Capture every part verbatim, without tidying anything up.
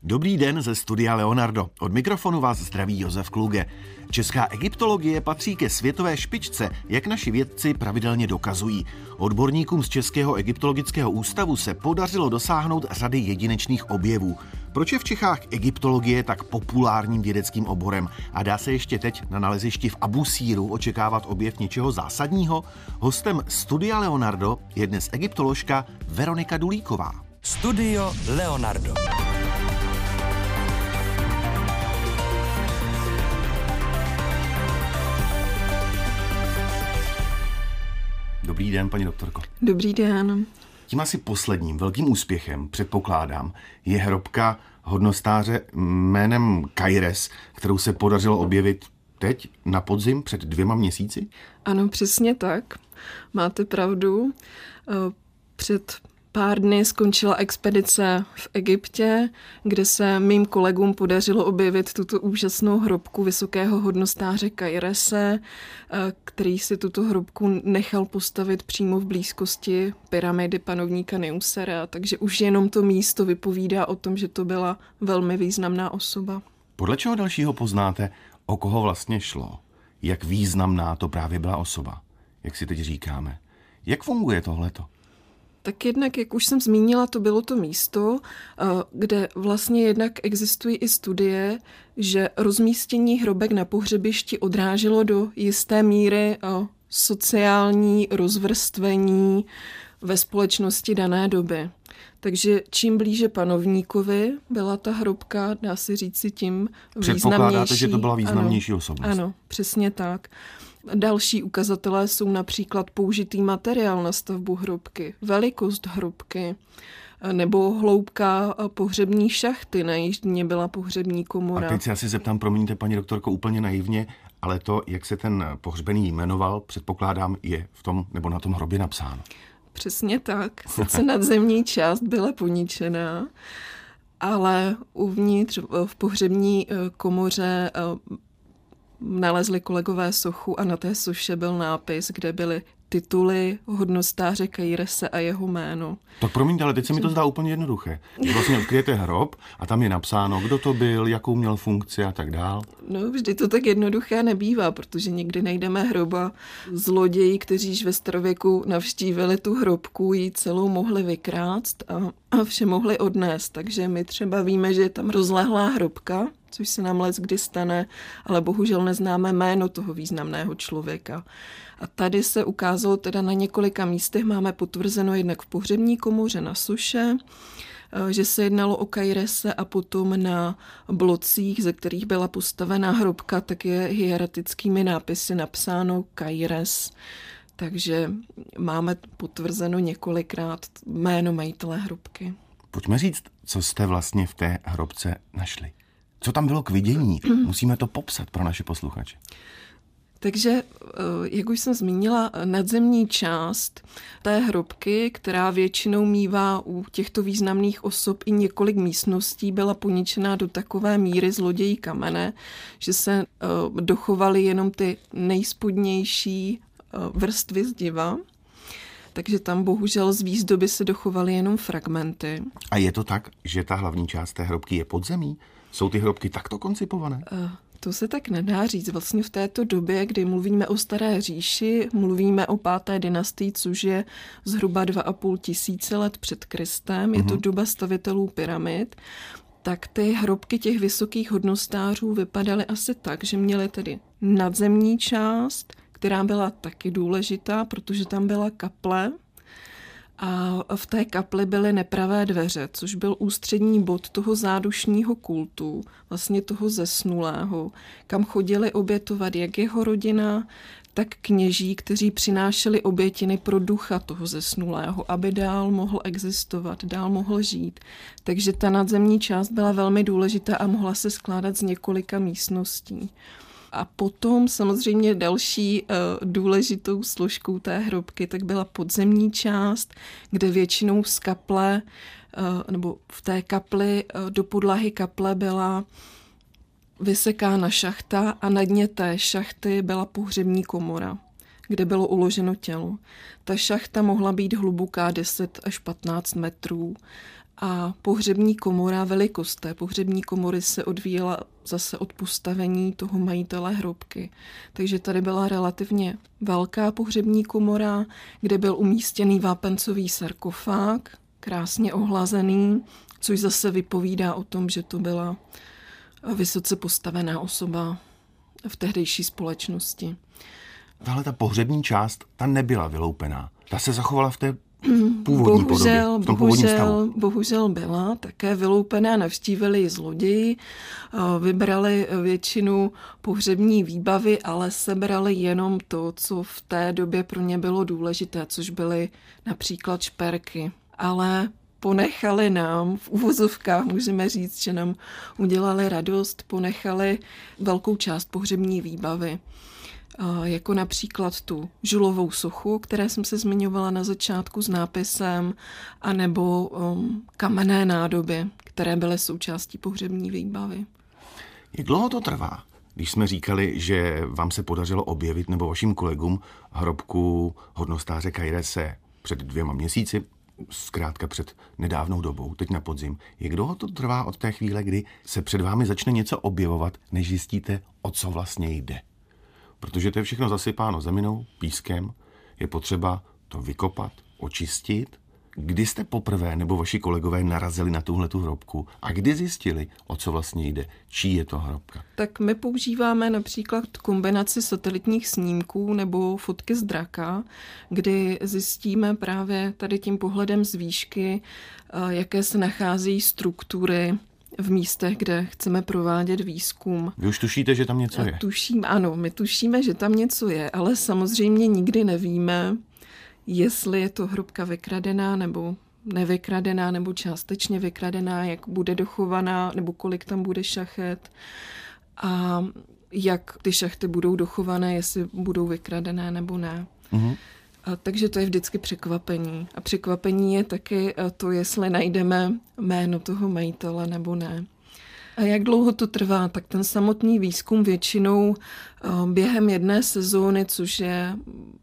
Dobrý den ze studia Leonardo. Od mikrofonu vás zdraví Josef Kluge. Česká egyptologie patří ke světové špičce, jak naši vědci pravidelně dokazují. Odborníkům z Českého egyptologického ústavu se podařilo dosáhnout řady jedinečných objevů. Proč je v Čechách egyptologie tak populárním vědeckým oborem? A dá se ještě teď na nalezišti v Abusíru očekávat objev něčeho zásadního? Hostem studia Leonardo je dnes egyptoložka Veronika Dulíková. Studio Leonardo. Dobrý den, paní doktorko. Dobrý den. Tím asi posledním velkým úspěchem, předpokládám, je hrobka hodnostáře jménem Kaires, kterou se podařilo objevit teď na podzim před dvěma měsíci? Ano, přesně tak. Máte pravdu. Před pár dny skončila expedice v Egyptě, kde se mým kolegům podařilo objevit tuto úžasnou hrobku vysokého hodnostáře Kairese, který si tuto hrobku nechal postavit přímo v blízkosti pyramidy panovníka Neusera, takže už jenom to místo vypovídá o tom, že to byla velmi významná osoba. Podle čeho dalšího poznáte, o koho vlastně šlo? Jak významná to právě byla osoba? Jak si teď říkáme? Jak funguje tohleto? Tak jednak, jak už jsem zmínila, to bylo to místo, kde vlastně jednak existují i studie, že rozmístění hrobek na pohřebišti odráželo do jisté míry sociální rozvrstvení ve společnosti dané doby. Takže čím blíže panovníkovi byla ta hrobka, dá se říci, tím významnější. Předpokládáte, že to byla významnější ano, osobnost. Ano, přesně tak. Další ukazatelé jsou například použitý materiál na stavbu hrobky, velikost hrobky nebo hloubka pohřební šachty, na jejíž dně byla pohřební komora. A teď se asi zeptám, promiňte, paní doktorko, úplně naivně, ale to, jak se ten pohřbený jmenoval, předpokládám, je v tom nebo na tom hrobě napsáno. Přesně tak. Sice nadzemní část byla poničená, ale uvnitř v pohřební komoře nalezli kolegové sochu a na té soše byl nápis, kde byly tituly hodnostáře Kairese a jeho jméno. Tak promiňte, ale teď se mi to zdá úplně jednoduché. Vlastně odkryjete hrob a tam je napsáno, kdo to byl, jakou měl funkci a tak dál. No, vždy to tak jednoduché nebývá, protože někdy najdeme hroba zloději, kteří již ve starověku navštívili tu hrobku, ji celou mohli vykrást a, a vše mohli odnést. Takže my třeba víme, že je tam rozlehlá hrobka, což se nám leckdy stane, ale bohužel neznáme jméno toho významného člověka. A tady se ukázalo teda na několika místech, máme potvrzeno jednak v pohřební komoře na soše, že se jednalo o Kairese a potom na blocích, ze kterých byla postavená hrobka, tak je hieratickými nápisy napsáno Kaires. Takže máme potvrzeno několikrát jméno majitele hrobky. Pojďme říct, co jste vlastně v té hrobce našli. Co tam bylo k vidění? Musíme to popsat pro naše posluchače. Takže, jak už jsem zmínila, nadzemní část té hrobky, která většinou mívá u těchto významných osob i několik místností, byla poničená do takové míry zlodějí kamene, že se dochovaly jenom ty nejspodnější vrstvy zdiva. Takže tam bohužel z výzdoby se dochovaly jenom fragmenty. A je to tak, že ta hlavní část té hrobky je pod zemí? Jsou ty hrobky takto koncipované? Uh, to se tak nedá říct. Vlastně v této době, kdy mluvíme o staré říši, mluvíme o páté dynastii, což je zhruba dva a půl tisíce let před Kristem, mm-hmm. je to doba stavitelů pyramid, tak ty hrobky těch vysokých hodnostářů vypadaly asi tak, že měly tedy nadzemní část, která byla taky důležitá, protože tam byla kaple a v té kapli byly nepravé dveře, což byl ústřední bod toho zádušního kultu, vlastně toho zesnulého, kam chodili obětovat jak jeho rodina, tak kněží, kteří přinášeli obětiny pro ducha toho zesnulého, aby dál mohl existovat, dál mohl žít. Takže ta nadzemní část byla velmi důležitá a mohla se skládat z několika místností. A potom samozřejmě další uh, důležitou složkou té hrobky tak byla podzemní část, kde většinou z kaple, uh, nebo v té kapli, uh, do podlahy kaple byla vysekána šachta a na dně té šachty byla pohřební komora, kde bylo uloženo tělo. Ta šachta mohla být hluboká deset až patnáct metrů A pohřební komora, velikost té pohřební komory se odvíjela zase od postavení toho majitele hrobky. Takže tady byla relativně velká pohřební komora, kde byl umístěný vápencový sarkofág, krásně ohlazený, což zase vypovídá o tom, že to byla vysoce postavená osoba v tehdejší společnosti. Tahle ta pohřební část, ta nebyla vyloupená. Ta se zachovala v té původní bohužel, podobě, v tom původním stavu. Bohužel byla také vyloupená, navštívili ji zloději, vybrali většinu pohřební výbavy, ale sebrali jenom to, co v té době pro ně bylo důležité, což byly například šperky. Ale ponechali nám, v uvozovkách můžeme říct, že nám udělali radost, ponechali velkou část pohřební výbavy. Jako například tu žulovou sochu, které jsem se zmiňovala na začátku s nápisem, anebo um, kamenné nádoby, které byly součástí pohřební výbavy. Jak dlouho to trvá, když jsme říkali, že vám se podařilo objevit nebo vašim kolegům hrobku hodnostáře Kajrese před dvěma měsíci, zkrátka před nedávnou dobou, teď na podzim. Jak dlouho to trvá od té chvíle, kdy se před vámi začne něco objevovat, než zjistíte, o co vlastně jde? Protože to je všechno zasypáno zeminou, pískem, je potřeba to vykopat, očistit. Kdy jste poprvé nebo vaši kolegové narazili na tuhletu hrobku a kdy zjistili, o co vlastně jde, čí je to hrobka? Tak my používáme například kombinaci satelitních snímků nebo fotky z draka, kdy zjistíme právě tady tím pohledem z výšky, jaké se nachází struktury v místech, kde chceme provádět výzkum. Vy už tušíte, že tam něco je? Tuším, ano, my tušíme, že tam něco je, ale samozřejmě nikdy nevíme, jestli je to hrobka vykradená nebo nevykradená, nebo částečně vykradená, jak bude dochovaná, nebo kolik tam bude šachet a jak ty šachty budou dochované, jestli budou vykradené nebo ne. Mhm. A takže to je vždycky překvapení. A překvapení je taky to, jestli najdeme jméno toho majitele nebo ne. A jak dlouho to trvá? Tak ten samotný výzkum většinou během jedné sezóny, což je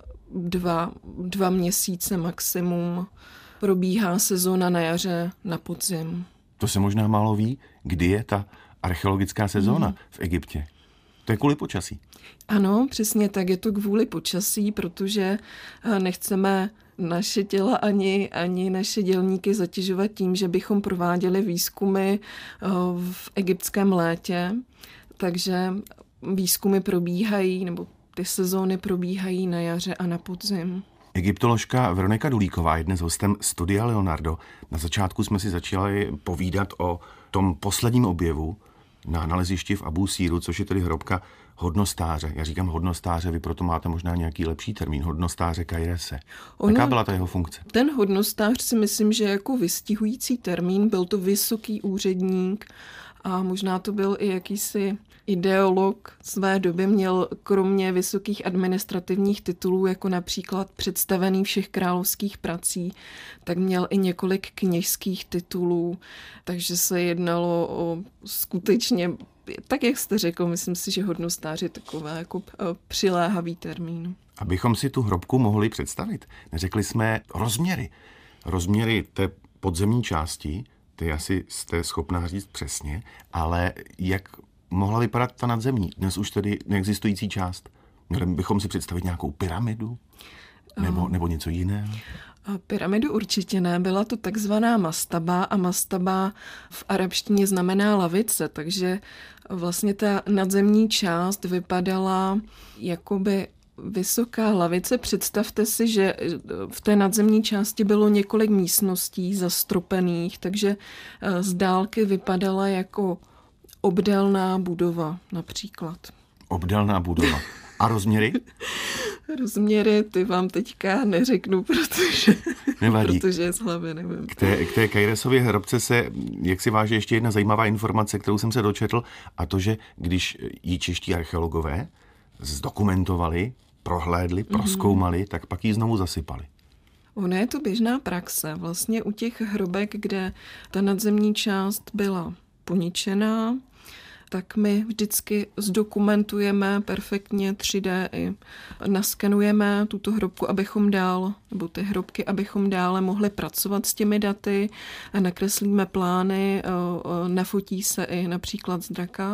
dva, dva měsíce maximum, probíhá sezóna na jaře, na podzim. To se možná málo ví, kdy je ta archeologická sezóna hmm. v Egyptě. To je kvůli počasí. Ano, přesně tak, je to kvůli počasí, protože nechceme naše těla ani, ani naše dělníky zatěžovat tím, že bychom prováděli výzkumy v egyptském létě, takže výzkumy probíhají, nebo ty sezóny probíhají na jaře a na podzim. Egyptoložka Veronika Dulíková je dnes hostem Studia Leonardo. Na začátku jsme si začali povídat o tom posledním objevu na nalezišti v Abú Síru, což je tedy hrobka hodnostáře. Já říkám hodnostáře, vy proto máte možná nějaký lepší termín, hodnostáře Kajrese. Ono, jaká byla ta jeho funkce? Ten hodnostář si myslím, že jako vystihující termín, byl to vysoký úředník a možná to byl i jakýsi ideolog své doby, měl kromě vysokých administrativních titulů, jako například představený všech královských prací, tak měl i několik kněžských titulů, takže se jednalo o skutečně, tak jak jste řekl, myslím si, že hodnostář je takové jako přiléhavý termín. Abychom si tu hrobku mohli představit, neřekli jsme rozměry. Rozměry té podzemní části, ty asi jste schopná říct přesně, ale jak mohla vypadat ta nadzemní, dnes už tedy neexistující část? Měli bychom si představit nějakou pyramidu? Nebo, nebo něco jiného? Pyramidu určitě ne, byla to takzvaná mastaba a mastaba v arabštině znamená lavice, takže vlastně ta nadzemní část vypadala jakoby vysoká lavice. Představte si, že v té nadzemní části bylo několik místností zastropených, takže z dálky vypadala jako obdélná budova například. Obdélná budova. A rozměry? Rozměry, ty vám teďka neřeknu, protože, protože z hlavy nevím. K té, k té Kajresově hrobce se, jak si váže ještě jedna zajímavá informace, kterou jsem se dočetl, a to, že když ji čeští archeologové zdokumentovali, prohlédli, prozkoumali, mm-hmm. tak pak ji znovu zasypali. Ono je to běžná praxe. Vlastně u těch hrobek, kde ta nadzemní část byla poničená, tak my vždycky zdokumentujeme perfektně tři dé i naskenujeme tuto hrobku, abychom dál, nebo ty hrobky, abychom dále mohli pracovat s těmi daty, nakreslíme plány, nafotí se i například zraka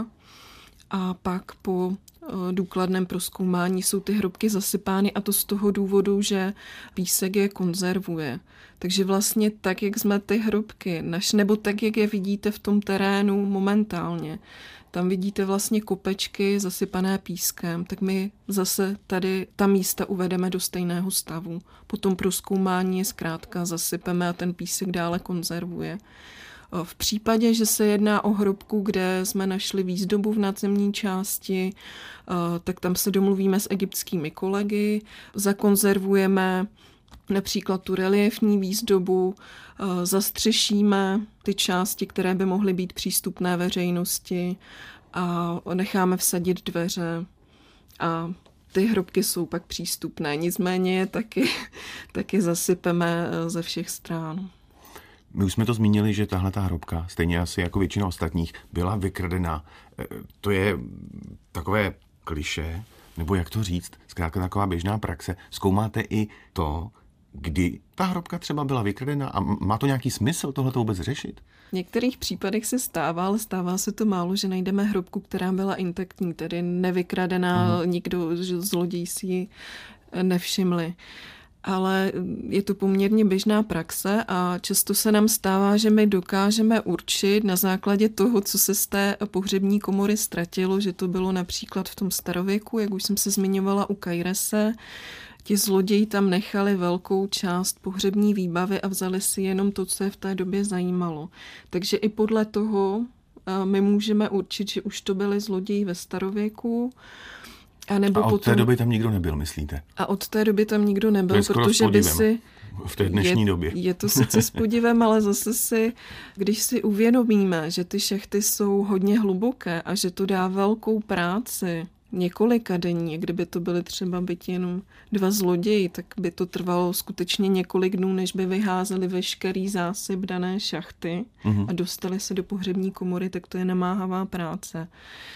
a pak po důkladném prozkoumání jsou ty hrobky zasypány a to z toho důvodu, že písek je konzervuje. Takže vlastně tak, jak jsme ty hrobky naš, nebo tak, jak je vidíte v tom terénu momentálně, tam vidíte vlastně kopečky zasypané pískem, tak my zase tady ta místa uvedeme do stejného stavu. Po tom prozkoumání je zkrátka zasypeme a ten písek dále konzervuje. V případě, že se jedná o hrobku, kde jsme našli výzdobu v nadzemní části, tak tam se domluvíme s egyptskými kolegy, zakonzervujeme například tu reliefní výzdobu, zastřešíme ty části, které by mohly být přístupné veřejnosti a necháme vsadit dveře a ty hrobky jsou pak přístupné. Nicméně je taky, taky zasypeme ze všech stran. My už jsme to zmínili, že tahle ta hrobka, stejně asi jako většina ostatních, byla vykradená. To je takové klišé, nebo jak to říct, zkrátka taková běžná praxe. Zkoumáte i to, kdy ta hrobka třeba byla vykradená a má to nějaký smysl tohleto vůbec řešit? V některých případech se stává, ale stává se to málo, že najdeme hrobku, která byla intaktní, tedy nevykradená, uh-huh. nikdo, zloděj si ji nevšimli. Ale je to poměrně běžná praxe a často se nám stává, že my dokážeme určit na základě toho, co se z té pohřební komory ztratilo, že to bylo například v tom starověku, jak už jsem se zmiňovala u Kajrese. Ti zloději tam nechali velkou část pohřební výbavy a vzali si jenom to, co je v té době zajímalo. Takže i podle toho my můžeme určit, že už to byli zloději ve starověku. A, nebo a od potom, té doby tam nikdo nebyl, myslíte? A od té doby tam nikdo nebyl, protože by si... V té dnešní je, době. Je to sice s podivem, ale zase si, když si uvědomíme, že ty šachty jsou hodně hluboké a že to dá velkou práci, několika denní, kdyby to byly třeba byť jenom dva zloději, tak by to trvalo skutečně několik dnů, než by vyházeli veškerý zásyp dané šachty mm-hmm. a dostali se do pohřební komory, tak to je namáhavá práce.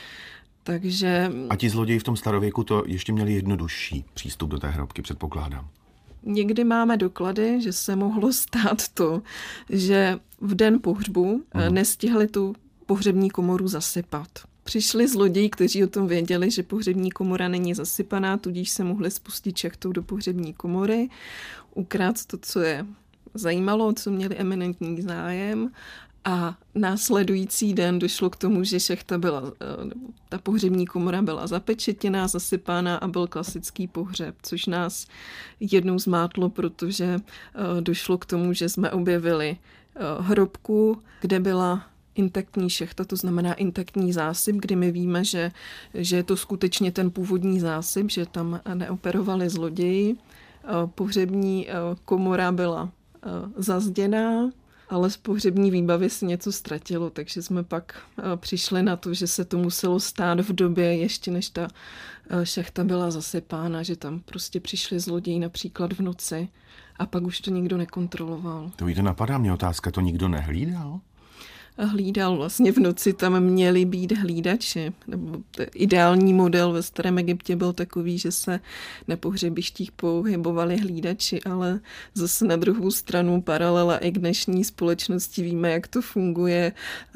Takže... A ti zloději v tom starověku to ještě měli jednodušší přístup do té hrobky, předpokládám. Někdy máme doklady, že se mohlo stát to, že v den pohřbu hmm. nestihli tu pohřební komoru zasypat. Přišli zloději, kteří o tom věděli, že pohřební komora není zasypaná, tudíž se mohli spustit šachtou do pohřební komory, ukrát to, co je zajímalo, co měli eminentní zájem. A následující den došlo k tomu, že šachta byla, ta pohřební komora byla zapečetěná, zasypána a byl klasický pohřeb, což nás jednou zmátlo, protože došlo k tomu, že jsme objevili hrobku, kde byla intaktní šachta, to znamená intaktní zásyp, kdy my víme, že, že je to skutečně ten původní zásyp, že tam neoperovali zloději. Pohřební komora byla zazděná, ale z pohřební výbavy se něco ztratilo, takže jsme pak přišli na to, že se to muselo stát v době, ještě než ta šachta byla zasypána, že tam prostě přišli zloději například v noci a pak už to nikdo nekontroloval. To víte, napadá mě otázka, to nikdo nehlídal? Hlídal. Vlastně v noci tam měli být hlídači. Ideální model ve starém Egyptě byl takový, že se na pohřebištích pohybovali hlídači, ale zase na druhou stranu paralela i k dnešní společnosti víme, jak to funguje.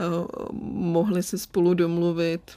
Mohli se spolu domluvit,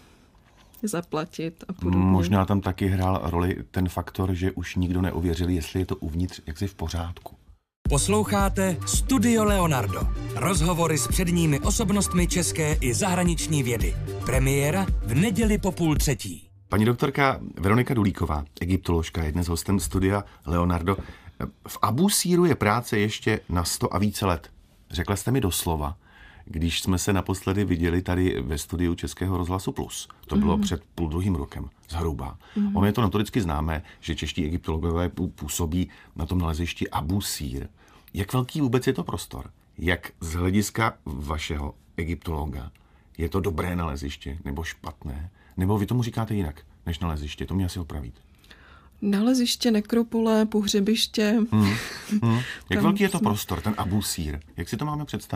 zaplatit a podobně. Možná tam taky hrál roli ten faktor, že už nikdo neověřil, jestli je to uvnitř jaksi v pořádku. Posloucháte Studio Leonardo. Rozhovory s předními osobnostmi české i zahraniční vědy. Premiéra v neděli po půl třetí. Paní doktorka Veronika Dulíková, egyptoložka, je dnes hostem studia Leonardo. V Abu Síru je práce ještě na sto a více let. Řekla jste mi doslova, když jsme se naposledy viděli tady ve studiu Českého rozhlasu Plus. To bylo mm. před půl druhým rokem, zhruba. Mm. Ono je to notoricky známé, že čeští egyptologové působí na tom nalezišti Abu Sír. Jak velký vůbec je to prostor? Jak z hlediska vašeho egyptologa je to dobré naleziště nebo špatné? Nebo vy tomu říkáte jinak než naleziště? To mě asi opravíte. Naleziště, nekropole, pohřebiště. Hmm. Hmm. Jak velký je to prostor, ten Abu Sír? Jak si to máme představit?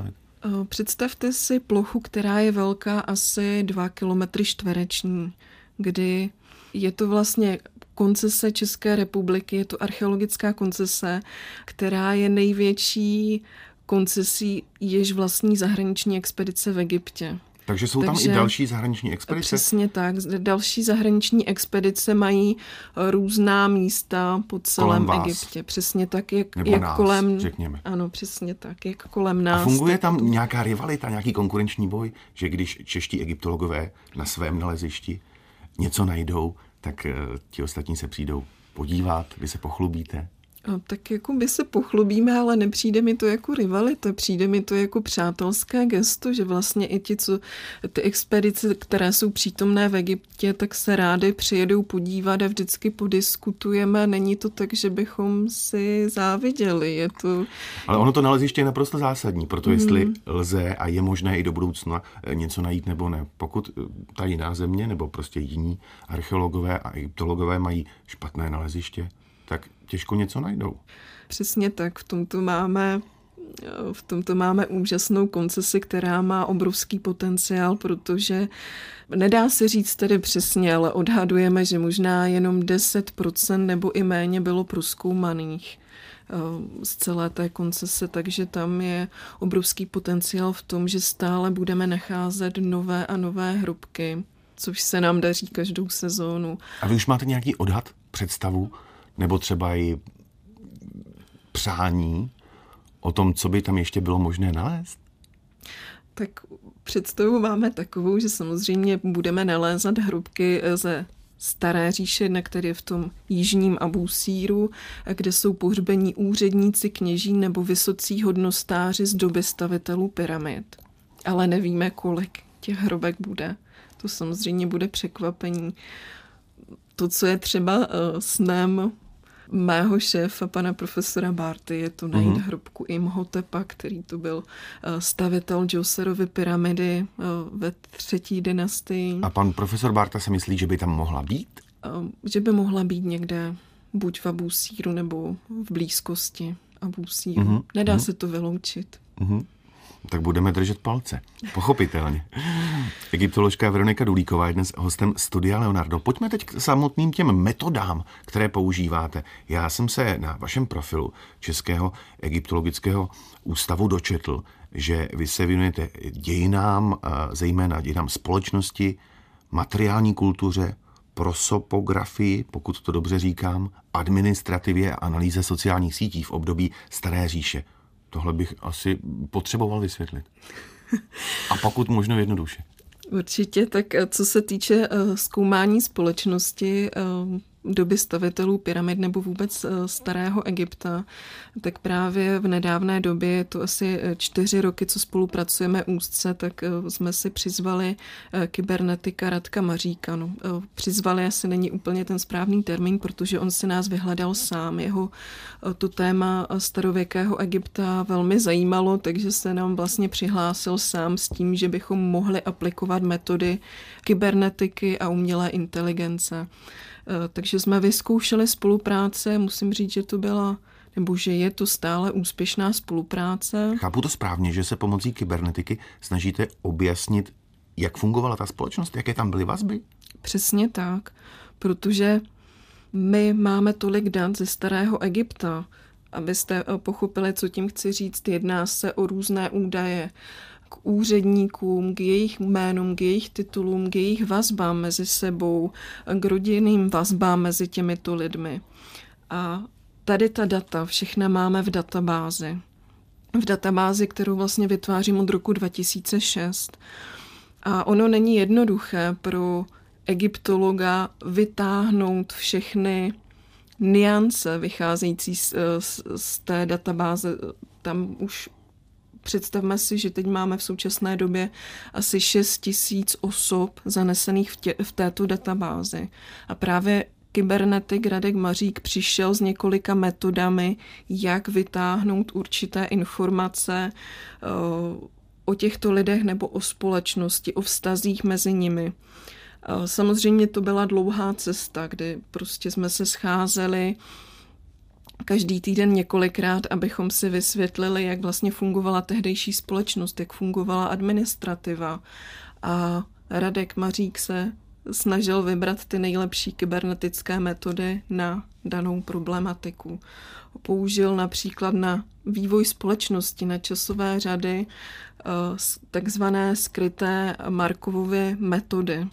Představte si plochu, která je velká asi dva kilometry čtvereční, kdy je to vlastně koncese České republiky, je to archeologická koncese, která je největší koncesí, jež vlastní zahraniční expedice v Egyptě. Takže jsou Takže, tam i další zahraniční expedice? Přesně tak. Další zahraniční expedice mají různá místa po celém Egyptě. Přesně tak, jak, Nebo jak nás, kolem... řekněme. Ano, přesně tak, jak kolem nás. A funguje tam nějaká rivalita, nějaký konkurenční boj, že když čeští egyptologové na svém nalezišti něco najdou, tak ti ostatní se přijdou podívat, vy se pochlubíte? A tak jako by se pochlubíme, ale nepřijde mi to jako rivalita, přijde mi to jako přátelské gesto, že vlastně i ti, co ty expedice, které jsou přítomné v Egyptě, tak se rádi přijedou podívat a vždycky podiskutujeme. Není to tak, že bychom si záviděli. Je to... Ale ono to naleziště je naprosto zásadní, proto jestli mm. lze a je možné i do budoucna něco najít nebo ne. Pokud ta jiná země nebo prostě jiní archeologové a egyptologové mají špatné naleziště, tak těžko něco najdou. Přesně tak, v tomto máme, v tomto máme úžasnou koncesi, která má obrovský potenciál, protože nedá se říct tedy přesně, ale odhadujeme, že možná jenom deset procent nebo i méně bylo prozkoumaných z celé té koncese, takže tam je obrovský potenciál v tom, že stále budeme nacházet nové a nové hrobky, což se nám daří každou sezónu. A vy už máte nějaký odhad, představu, nebo třeba i přání o tom, co by tam ještě bylo možné nalézt? Tak představu máme takovou, že samozřejmě budeme nalézat hrobky ze Staré říše, na které je v tom jižním Abusíru, kde jsou pohřbení úředníci, kněží nebo vysocí hodnostáři z doby stavitelů pyramid. Ale nevíme, kolik těch hrobek bude. To samozřejmě bude překvapení. To, co je třeba uh, snem mého šéfa, pana profesora Barty, je to najít mm-hmm. hrobku Imhotepa, který to byl uh, stavitel Djoserovy pyramidy uh, ve třetí dynastii. A pan profesor Barta se myslí, že by tam mohla být? Uh, že by mohla být někde buď v Abusíru nebo v blízkosti Abusíru. Mm-hmm. Nedá mm-hmm. se to vyloučit. Mm-hmm. Tak budeme držet palce. Pochopitelně. Egyptoložka Veronika Dulíková je dnes hostem Studia Leonardo. Pojďme teď k samotným těm metodám, které používáte. Já jsem se na vašem profilu Českého egyptologického ústavu dočetl, že vy se věnujete dějinám, zejména dějinám společnosti, materiální kultuře, prosopografii, pokud to dobře říkám, administrativě a analýze sociálních sítí v období Staré říše. Tohle bych asi potřeboval vysvětlit. A pokud možno jednoduše. Určitě, tak co se týče uh, zkoumání společnosti uh, doby stavitelů pyramid nebo vůbec uh, starého Egypta, tak právě v nedávné době, je to asi čtyři roky, co spolupracujeme úzce, tak uh, jsme si přizvali uh, kybernetika Radka Maříka. No, uh, přizvali asi není úplně ten správný termín, protože on si nás vyhledal sám. Jeho uh, to téma starověkého Egypta velmi zajímalo, takže se nám vlastně přihlásil sám s tím, že bychom mohli aplikovat metody kybernetiky a umělé inteligence. Takže jsme vyzkoušeli spolupráce, musím říct, že to byla, nebo že je to stále úspěšná spolupráce. Chápu to správně, že se pomocí kybernetiky snažíte objasnit, jak fungovala ta společnost, jaké tam byly vazby? Přesně tak, protože my máme tolik dat ze starého Egypta, abyste pochopili, co tím chci říct, jedná se o různé údaje k úředníkům, k jejich jménům, k jejich titulům, k jejich vazbám mezi sebou, k rodinným vazbám mezi těmito lidmi. A tady ta data všechna máme v databázi. V databázi, kterou vlastně vytvářím od roku dva tisíce šest. A ono není jednoduché pro egyptologa vytáhnout všechny nuance vycházející z, z, z té databáze. Tam už představme si, že teď máme v současné době asi šest tisíc osob zanesených v, tě, v této databázi. A právě kybernetik Radek Mařík přišel s několika metodami, jak vytáhnout určité informace uh, o těchto lidech nebo o společnosti, o vztazích mezi nimi. Uh, samozřejmě to byla dlouhá cesta, kdy prostě jsme se scházeli každý týden několikrát, abychom si vysvětlili, jak vlastně fungovala tehdejší společnost, jak fungovala administrativa. A Radek Mařík se snažil vybrat ty nejlepší kybernetické metody na danou problematiku. Použil například na vývoj společnosti, na časové řady takzvané skryté Markovovy metody,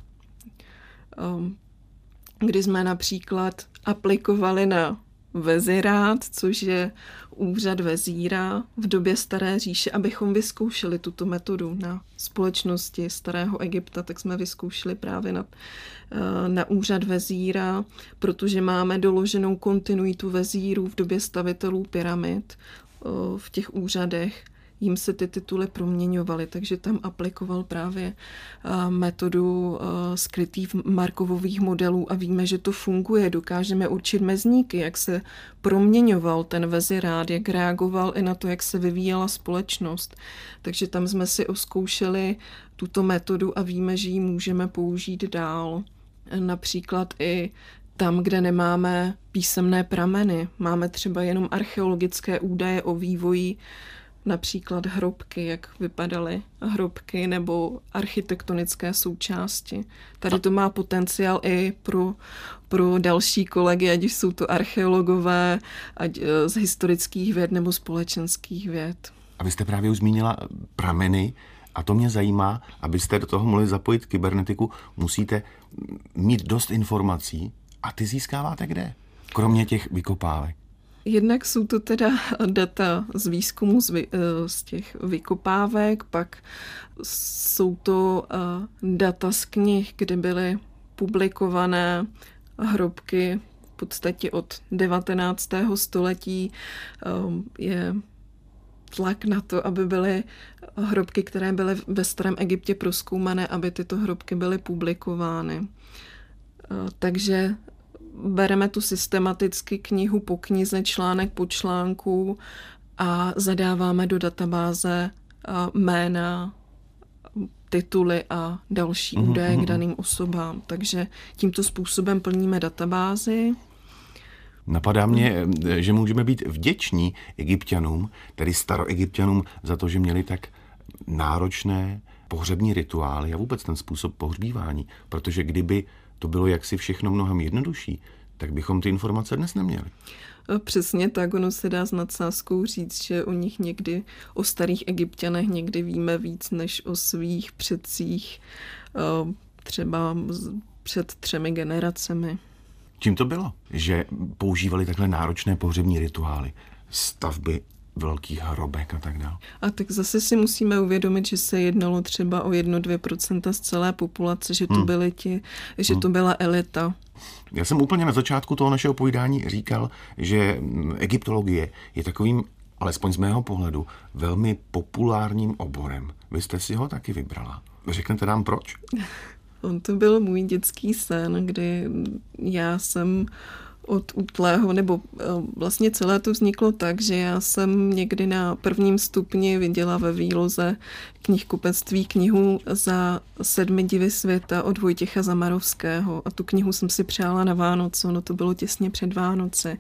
kdy jsme například aplikovali na vezirát, což je úřad vezíra v době Staré říše, abychom vyzkoušeli tuto metodu na společnosti Starého Egypta, tak jsme vyzkoušeli právě na, na úřad vezíra, protože máme doloženou kontinuitu vezírů v době stavitelů pyramid v těch úřadech. Jim se ty tituly proměňovaly, takže tam aplikoval právě metodu skrytých Markovových modelů a víme, že to funguje. Dokážeme určit mezníky, jak se proměňoval ten vezirát, jak reagoval i na to, jak se vyvíjela společnost. Takže tam jsme si oskoušeli tuto metodu a víme, že ji můžeme použít dál. Například i tam, kde nemáme písemné prameny. Máme třeba jenom archeologické údaje o vývoji například hrobky, jak vypadaly hrobky nebo architektonické součásti. Tady to má potenciál i pro, pro další kolegy, ať jsou to archeologové, ať z historických věd nebo společenských věd. A vy jste právě už zmínila prameny a to mě zajímá, abyste do toho mohli zapojit kybernetiku, musíte mít dost informací a ty získáváte kde? Kromě těch vykopávek. Jednak jsou to teda data z výzkumu, z, vy, z těch vykopávek, pak jsou to data z knih, kde byly publikované hrobky v podstatě od devatenáctého století. Je tlak na to, aby byly hrobky, které byly ve Starém Egyptě prozkoumané, aby tyto hrobky byly publikovány. Takže bereme tu systematicky knihu po knize, článek po článku a zadáváme do databáze jména, tituly a další uhum, údaje uhum. k daným osobám. Takže tímto způsobem plníme databázi. Napadá mě, že můžeme být vděční Egypťanům, tedy staroegypťanům, za to, že měli tak náročné pohřební rituály a vůbec ten způsob pohřbívání. Protože kdyby to bylo jaksi všechno mnohem jednodušší, tak bychom ty informace dnes neměli. Přesně tak, ono se dá s nadsázkou říct, že o nich někdy, o starých Egypťanech někdy víme víc než o svých předcích, třeba před třemi generacemi. Čím to bylo, že používali takhle náročné pohřební rituály, stavby velkých hrobek a tak dále? A tak zase si musíme uvědomit, že se jednalo třeba o jedno dvě procenta z celé populace, že to hmm. byly ti, že hmm. to byla elita. Já jsem úplně na začátku toho našeho povídání říkal, že egyptologie je takovým, alespoň z mého pohledu, velmi populárním oborem. Vy jste si ho taky vybrala. Řeknete nám proč? On to byl můj dětský sen, kdy já jsem od útlého, nebo vlastně celé to vzniklo tak, že já jsem někdy na prvním stupni viděla ve výloze knihkupectví knihu Za sedmi divy světa od Vojtěcha Zamarovského a tu knihu jsem si přála na Vánoce, no to bylo těsně před Vánoce.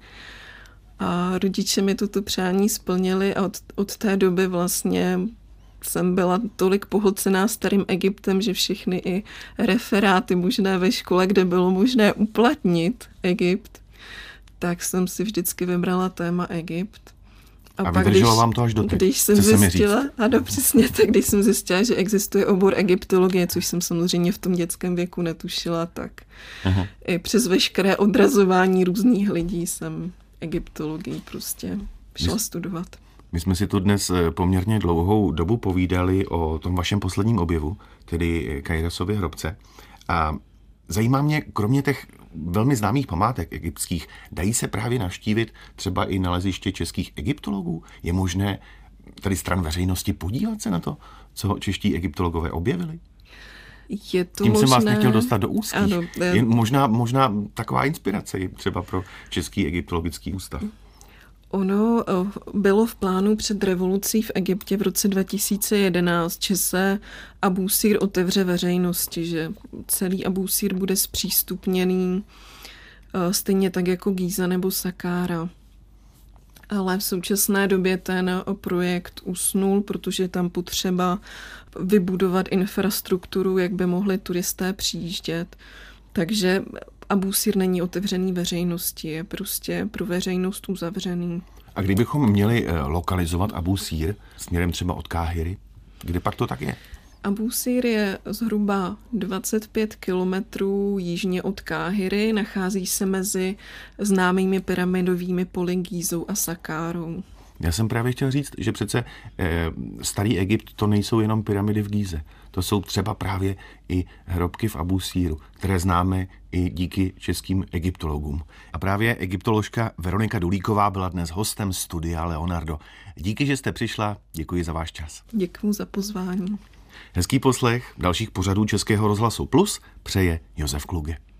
A rodiče mi toto přání splnili a od, od té doby vlastně jsem byla tolik pohlcená Starým Egyptem, že všechny i referáty možné ve škole, kde bylo možné uplatnit Egypt, tak jsem si vždycky vybrala téma Egypt. A, a pak, vydrželo vám to až do teď, když jsem zjistila, ano, přesně tak, když jsem zjistila, že existuje obor egyptologie, což jsem samozřejmě v tom dětském věku netušila, tak Aha. i přes veškeré odrazování různých lidí jsem egyptologii prostě šla my, studovat. My jsme si tu dnes poměrně dlouhou dobu povídali o tom vašem posledním objevu, tedy Kairasově hrobce. A zajímá mě, kromě těch velmi známých památek egyptských, dají se právě navštívit třeba i naleziště českých egyptologů? Je možné tady stran veřejnosti podívat se na to, co čeští egyptologové objevili? Je to Tím možné... jsem vás nechtěl dostat do úzkých. Ano, je... Je možná, možná taková inspirace třeba pro Český egyptologický ústav. Ono bylo v plánu před revolucí v Egyptě v roce dva tisíce jedenáct, že se Abusír otevře veřejnosti, že celý Abusír bude zpřístupněný stejně tak jako Gíza nebo Sakára. Ale v současné době ten projekt usnul, protože je tam potřeba vybudovat infrastrukturu, jak by mohli turisté přijíždět. Takže Abusír není otevřený veřejnosti, je prostě pro veřejnost uzavřený. A kdybychom měli lokalizovat Abusír směrem třeba od Káhiry, kde pak to tak je? Abusír je zhruba dvacet pět kilometrů jižně od Káhiry, nachází se mezi známými pyramidovými poly Gízou a Sakárou. Já jsem právě chtěl říct, že přece eh, starý Egypt to nejsou jenom pyramidy v Gíze. To jsou třeba právě i hrobky v Abusíru, které známe i díky českým egyptologům. A právě egyptoložka Veronika Dulíková byla dnes hostem Studia Leonardo. Díky, že jste přišla, děkuji za váš čas. Děkuji za pozvání. Hezký poslech dalších pořadů Českého rozhlasu Plus přeje Josef Kluge.